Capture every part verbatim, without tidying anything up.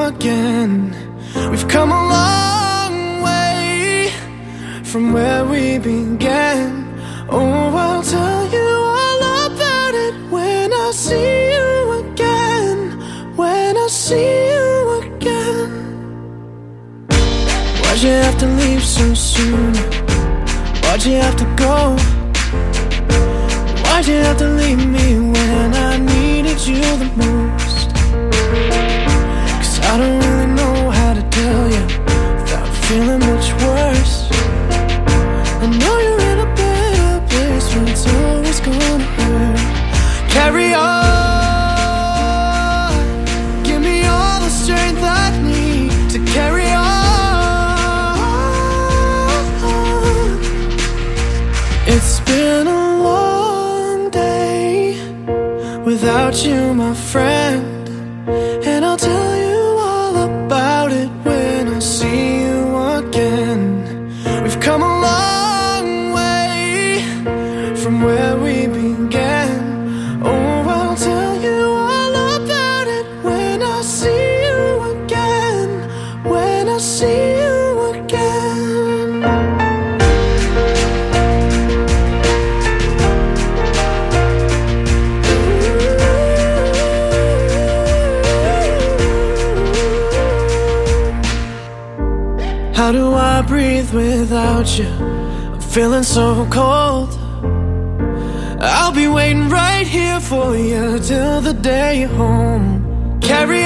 again. We've come a long way from where we began. Oh, I'll tell you all about it when I see you again. When I see you again. Why'd you have to leave so soon? Why'd you have to go? Why'd you have to leave me when I needed you the most? Cause I don't really know how to tell you without feeling much worse. I know you're in a better place, but it's always gonna hurt. Carry on. Give me all the strength I need to carry on. It's been a long day without you, my friend, and I'll tell you all about it when I see you again. We've come a long way from where we began. Oh, I'll tell you all about it when I see you again. When I see you again. How do I breathe without you? I'm feeling so cold. I'll be waiting right here for you till the day you're home. Carry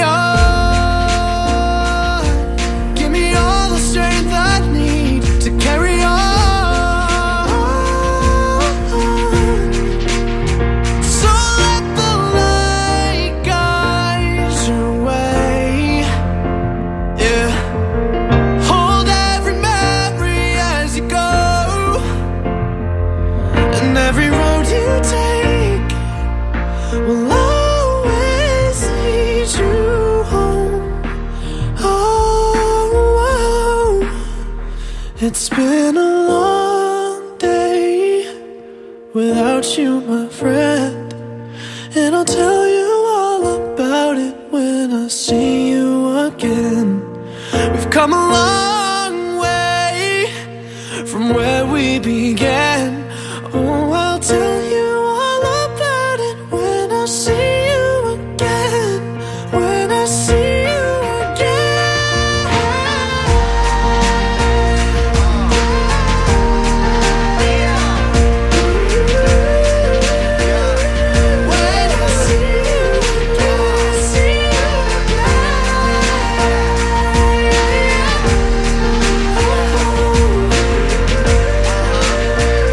on. Give me all the strength I need to carry on. So let the light guide your way. Yeah. Every road you take will always lead you home. Oh, oh, it's been a long day without you, my friend, and I'll tell you all about it when I see you again. We've come a long way from where we began. Oh, I'll tell you all about it when I see you again. When I see you again. When I see you again. See you again.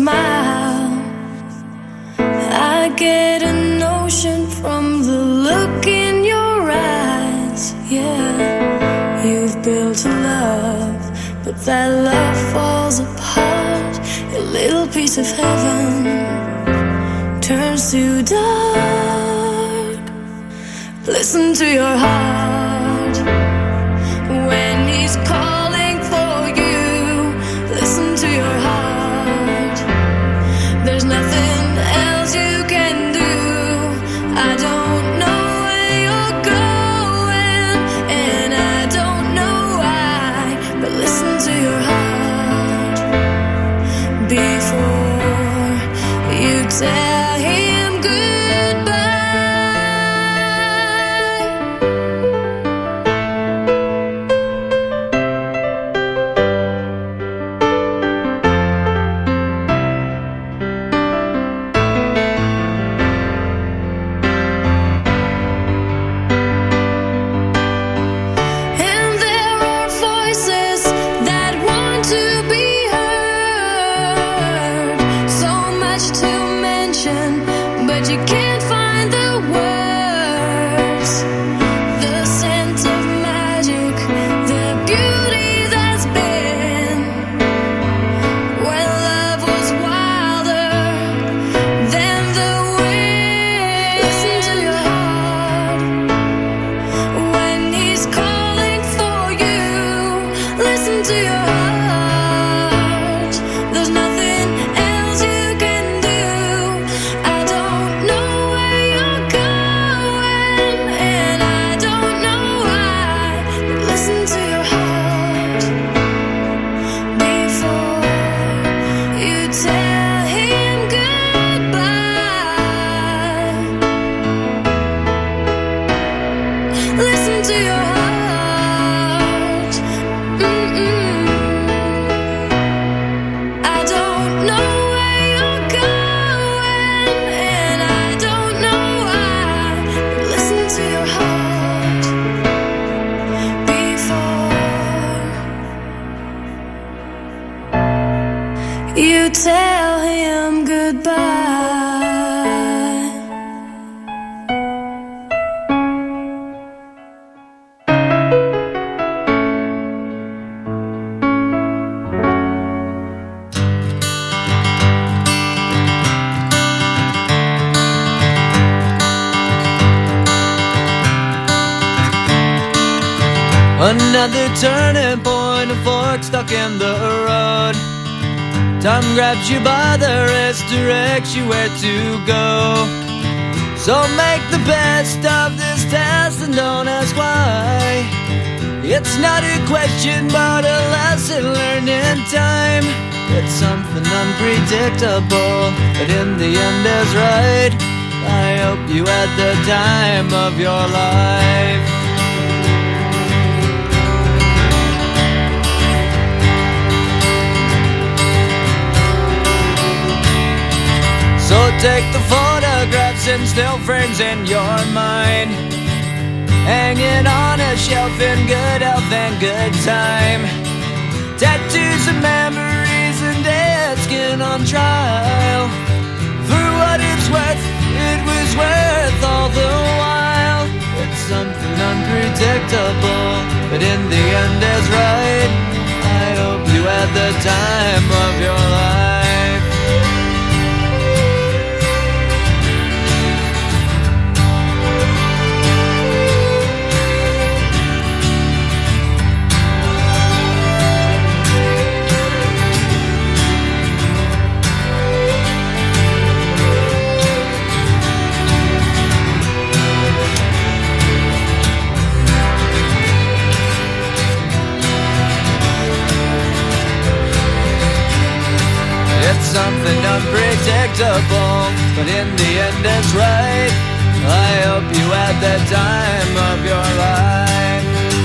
smile. I get a notion from the look in your eyes. Yeah, you've built a love, but that love falls apart. A little piece of heaven turns to dark. Listen to your heart when he's calling for you. Listen to your heart. There's nothing else you can do. I don't know where you're going, and I don't know why, but listen to your heart before you tell him goodbye. And there are voices that want to be heard, so much to mention, but you can't find the words. The scent of magic, the beauty that's been when love was wilder than the wind. Listen to your heart when he's calling for you. Listen to your heart. There's nothing else you can do. I don't know where you're going, and I don't know why, but listen to your heart before you tell him goodbye. Listen to your heart. Mm-mm. I don't know where you're going, and I don't know why, but listen to your heart before you tell him goodbye. Another turning point, a fork stuck in the road. Time grabs you by the wrist, directs you where to go. So make the best of this test and don't ask why. It's not a question but a lesson learned in time. It's something unpredictable, but in the end is right. I hope you had the time of your life. So take the photographs and still frames in your mind, hanging on a shelf in good health and good time. Tattoos of memories and dead skin on trial. For what it's worth, it was worth all the while. It's something unpredictable, but in the end is right. I hope you had the time of your life. It's something unpredictable, but in the end it's right. I hope you had the time of your life.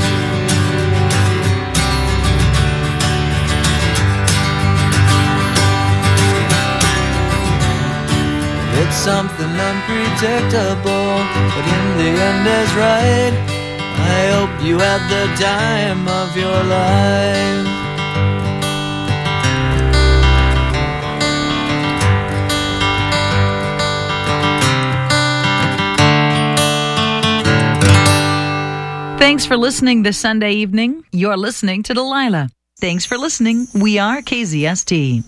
It's something unpredictable, but in the end is right. I hope you had the time of your life. Thanks for listening this Sunday evening. You're listening to Delilah. Thanks for listening. We are K Z S T.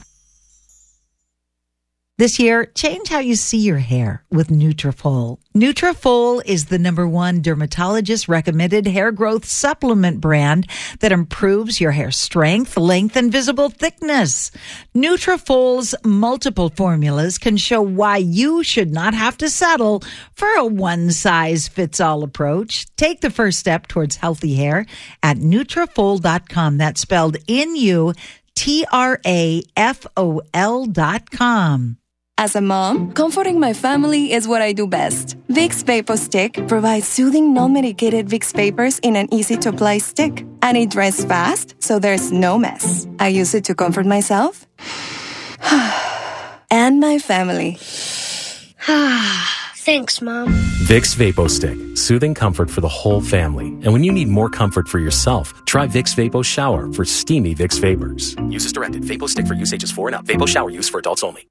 This year, change how you see your hair with Nutrafol. Nutrafol is the number one dermatologist-recommended hair growth supplement brand that improves your hair strength, length, and visible thickness. Nutrafol's multiple formulas can show why you should not have to settle for a one-size-fits-all approach. Take the first step towards healthy hair at Nutrafol dot com. That's spelled N U T R A F O L dot com. As a mom, comforting my family is what I do best. Vicks VapoStick provides soothing, non-medicated Vicks vapors in an easy-to-apply stick. And it dries fast, so there's no mess. I use it to comfort myself and my family. Thanks, Mom. Vicks VapoStick. Soothing comfort for the whole family. And when you need more comfort for yourself, try Vicks Vapo Shower for steamy Vicks vapors. Use as directed. VapoStick for use ages four and up. Vapo Shower use for adults only.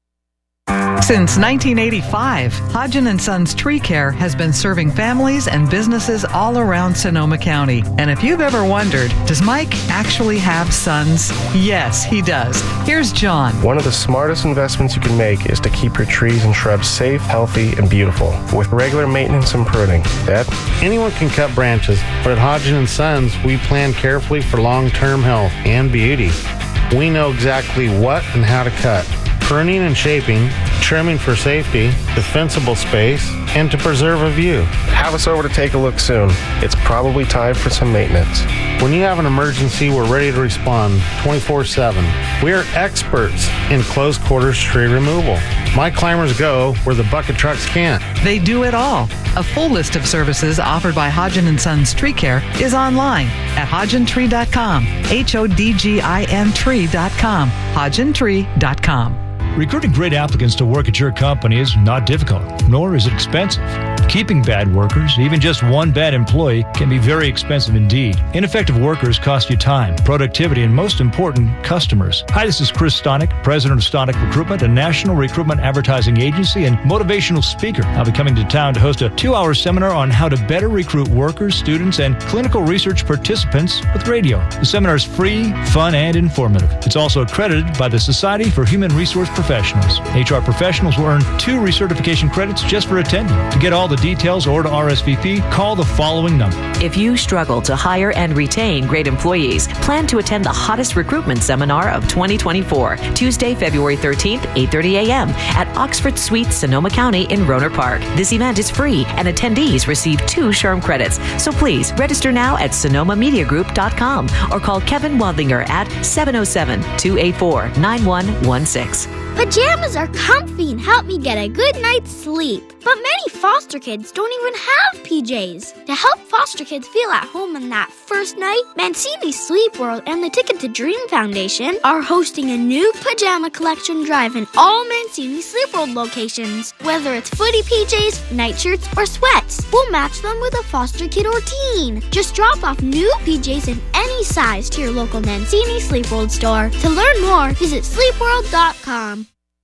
Since nineteen eighty-five, Hodgen and Sons Tree Care has been serving families and businesses all around Sonoma County. And if you've ever wondered, does Mike actually have sons? Yes, he does. Here's John. One of the smartest investments you can make is to keep your trees and shrubs safe, healthy, and beautiful with regular maintenance and pruning. Dad? Anyone can cut branches, but at Hodgen and Sons, we plan carefully for long-term health and beauty. We know exactly what and how to cut. Pruning and shaping, trimming for safety, defensible space, and to preserve a view. Have us over to take a look soon. It's probably time for some maintenance. When you have an emergency, we're ready to respond twenty-four seven. We are experts in close quarters tree removal. My climbers go where the bucket trucks can't. They do it all. A full list of services offered by Hodgen and Sons Tree Care is online at hodgen tree dot com. H O D G I N tree dot com. hodgen tree dot com. Recruiting great applicants to work at your company is not difficult, nor is it expensive. Keeping bad workers, even just one bad employee, can be very expensive indeed. Ineffective workers cost you time, productivity, and most important, customers. Hi, this is Chris Stonick, president of Stonick Recruitment, a national recruitment advertising agency and motivational speaker. I'll be coming to town to host a two-hour seminar on how to better recruit workers, students, and clinical research participants with radio. The seminar is free, fun, and informative. It's also accredited by the Society for Human Resource Professionals. H R professionals will earn two recertification credits just for attending. To get all the details or to R S V P, call the following number. If you struggle to hire and retain great employees, plan to attend the hottest recruitment seminar of twenty twenty-four, Tuesday, February thirteenth, eight thirty a.m. at Oxford Suites, Sonoma County in Rohnert Park. This event is free and attendees receive two SHRM credits. So please register now at sonoma media group dot com or call Kevin Wadlinger at seven oh seven, two eight four, nine one one six. Pajamas are comfy and help me get a good night's sleep. But many foster kids don't even have P Js. To help foster kids feel at home on that first night, Mancini Sleep World and the Ticket to Dream Foundation are hosting a new pajama collection drive in all Mancini Sleep World locations. Whether it's footy P Js, nightshirts, or sweats, we'll match them with a foster kid or teen. Just drop off new P Js in any size to your local Mancini Sleep World store. To learn more, visit sleep world dot com.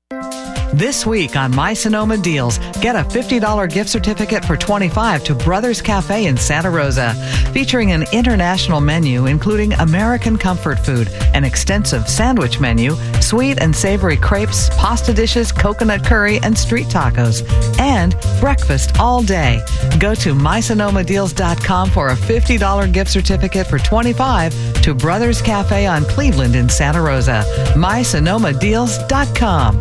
This week on My Sonoma Deals, get a fifty dollars gift certificate for twenty-five dollars to Brothers Cafe in Santa Rosa, featuring an international menu including American comfort food, an extensive sandwich menu, sweet and savory crepes, pasta dishes, coconut curry, and street tacos, and breakfast all day. Go to my sonoma deals dot com for a fifty dollars gift certificate for twenty-five dollars to Brothers Cafe on Cleveland in Santa Rosa. my sonoma deals dot com.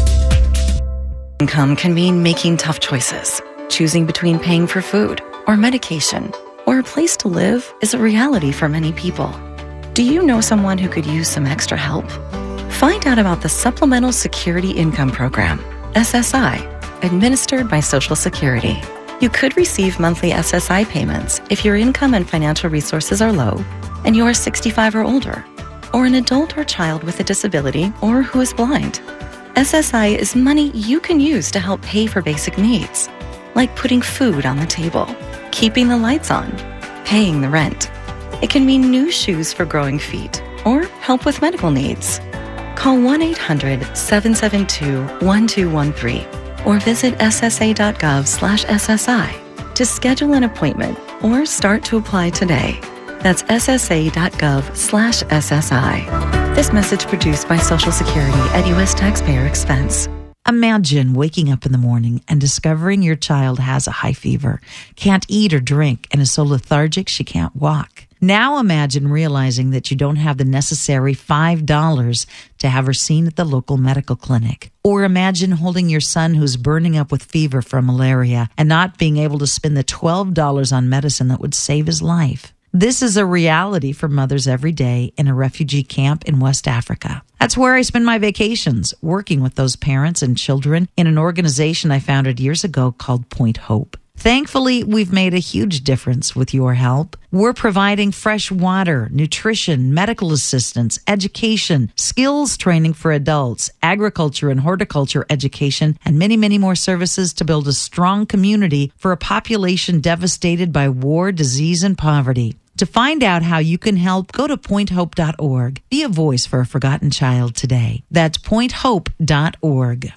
Income can mean making tough choices. Choosing between paying for food or medication or a place to live is a reality for many people. Do you know someone who could use some extra help? Find out about the Supplemental Security Income Program, S S I, administered by Social Security. You could receive monthly S S I payments if your income and financial resources are low and you are sixty-five or older, or an adult or child with a disability or who is blind. S S I is money you can use to help pay for basic needs, like putting food on the table, keeping the lights on, paying the rent. It can mean new shoes for growing feet or help with medical needs. Call one eight hundred, seven seven two, one two one three or visit ssa dot gov slash S S I to schedule an appointment or start to apply today. That's ssa.gov slash SSI. This message produced by Social Security at U S taxpayer expense. Imagine waking up in the morning and discovering your child has a high fever, can't eat or drink, and is so lethargic she can't walk. Now imagine realizing that you don't have the necessary five dollars to have her seen at the local medical clinic. Or imagine holding your son who's burning up with fever from malaria and not being able to spend the twelve dollars on medicine that would save his life. This is a reality for mothers every day in a refugee camp in West Africa. That's where I spend my vacations, working with those parents and children in an organization I founded years ago called Point Hope. Thankfully, we've made a huge difference with your help. We're providing fresh water, nutrition, medical assistance, education, skills training for adults, agriculture and horticulture education, and many, many more services to build a strong community for a population devastated by war, disease, and poverty. To find out how you can help, go to point hope dot org. Be a voice for a forgotten child today. That's point hope dot org.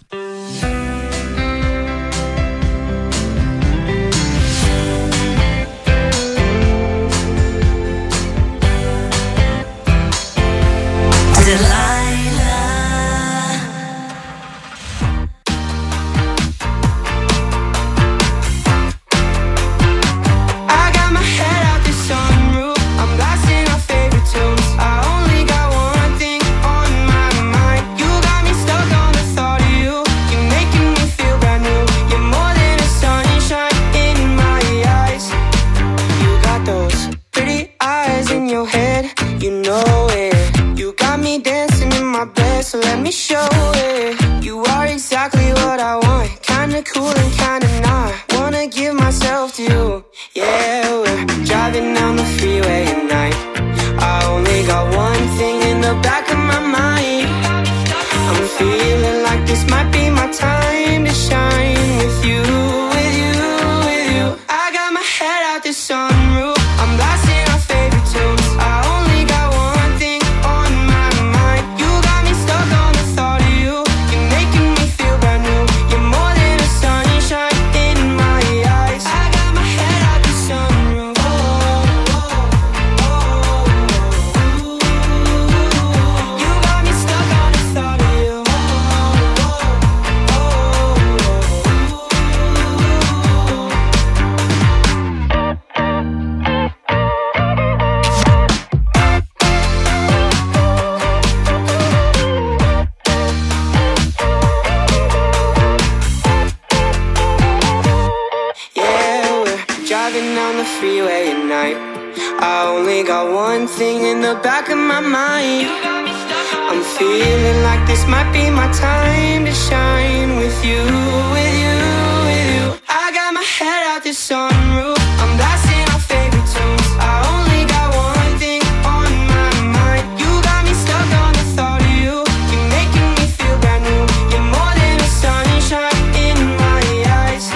So let me show it. You are exactly what I want. Kinda cool and kinda not. Wanna give myself to you. Yeah, we're driving down the freeway at night. I only got one thing in the back of my mind. I'm feeling like this might be my time to shine with you, with you, with you. I got my head out the sunroof. I'm blasting our favorite tunes. I only got one thing on my mind. You got me stuck on the thought of you. You're making me feel brand new. You're more than a sunshine in my eyes. I got my head out the sunroof. Oh, oh, oh, oh. You got me stuck on the thought of you. Oh, oh, driving down the freeway at night. I only got one thing in the back of my mind. I'm feeling like this might be my time to shine with you, with you, with you. I got my head out the sunroof. I'm blasting our favorite tunes. I only got one thing on my mind. You got me stuck on the thought of you. You're making me feel brand new. You're more than a sunshine in my eyes.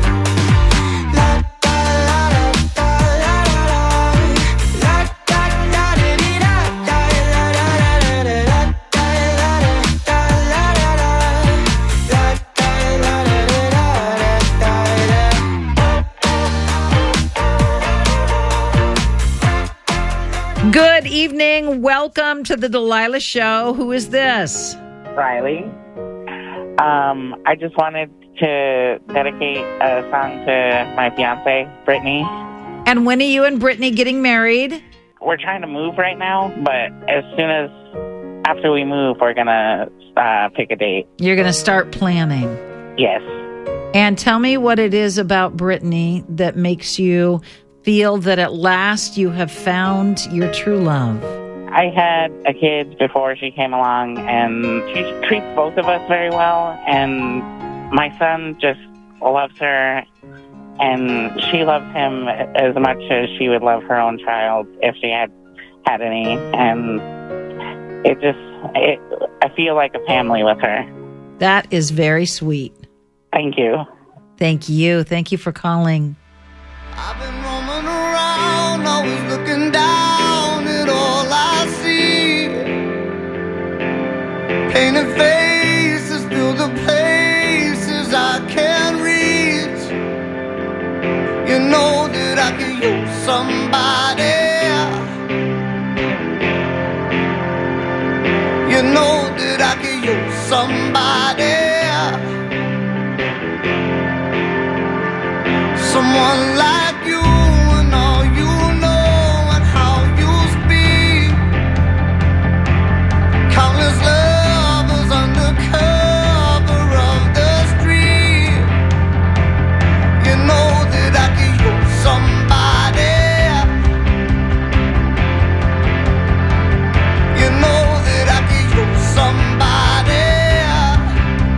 Good evening. Welcome to the Delilah Show. Who is this? Riley. Um, I just wanted to dedicate a song to my fiance, Brittany. And when are you and Brittany getting married? We're trying to move right now, but as soon as after we move, we're going to uh, pick a date. You're going to start planning. Yes. And tell me what it is about Brittany that makes you feel that at last you have found your true love. I had a kid before she came along, and she treats both of us very well, and my son just loves her, and she loves him as much as she would love her own child if she had had any, and it just, it, I feel like a family with her. That is very sweet. Thank you. Thank you. Thank you for calling. I've been roaming around, always looking down at all I see. Painted faces fill the places I can't reach. You know that I could use somebody. You know that I could use somebody. Someone like you and all you know and how you speak. Countless lovers under cover of the street. You know that I could use somebody. You know that I could use somebody.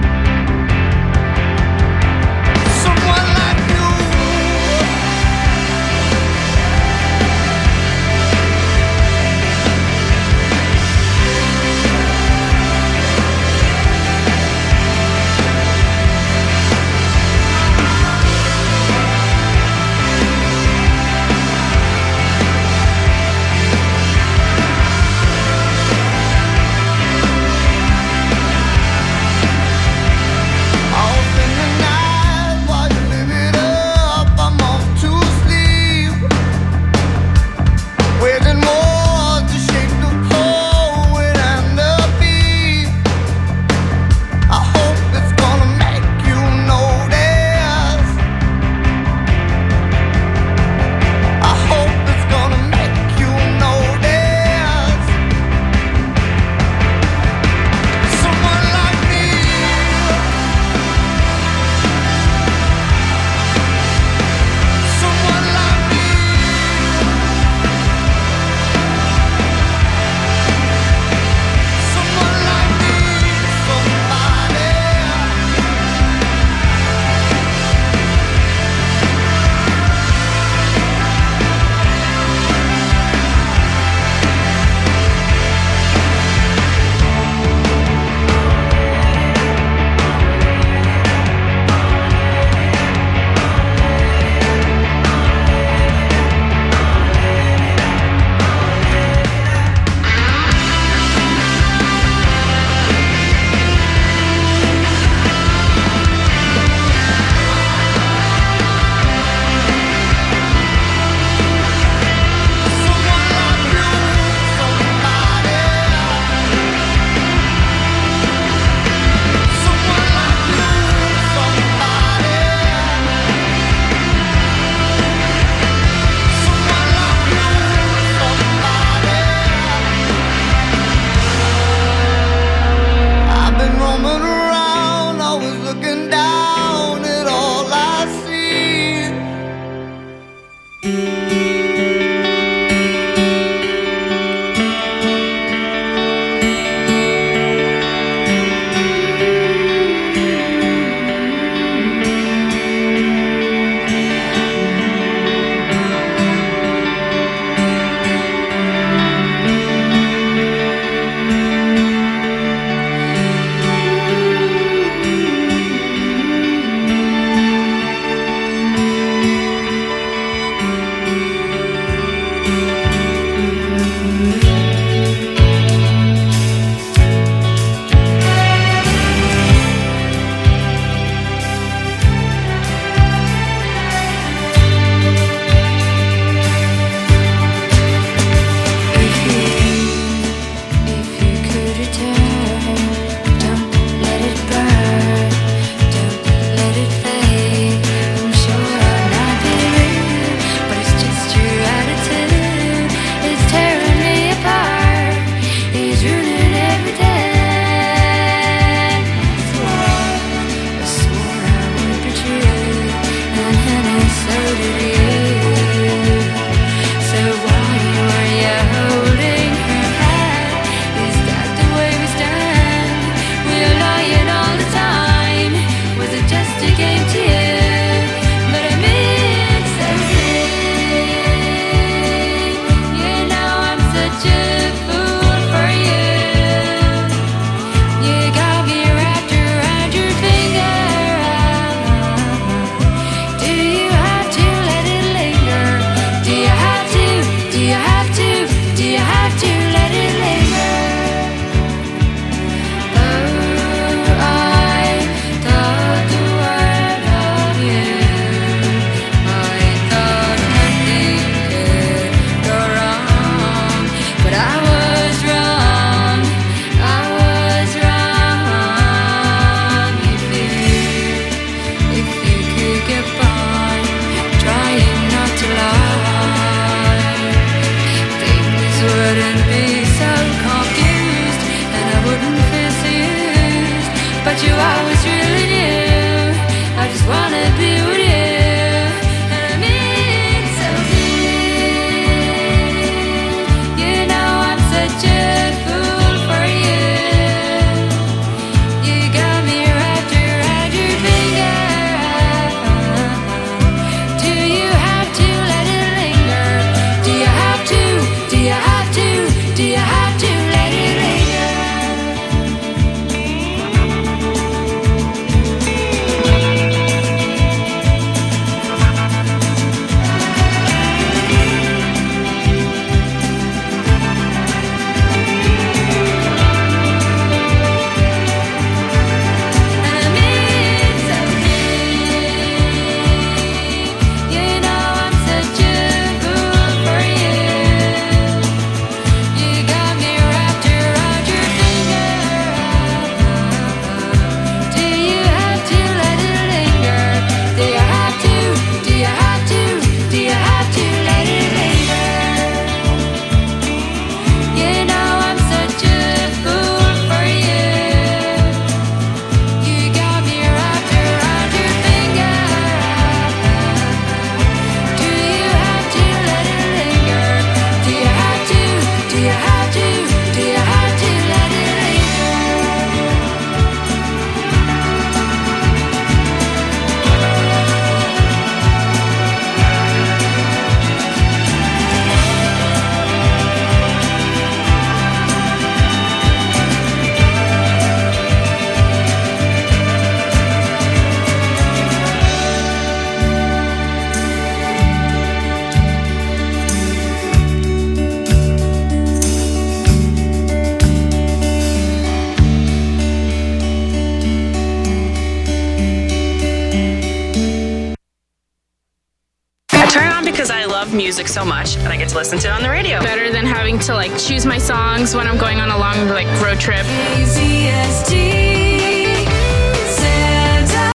love music so much, and I get to listen to it on the radio. Better than having to like choose my songs when I'm going on a long like road trip. A Z S T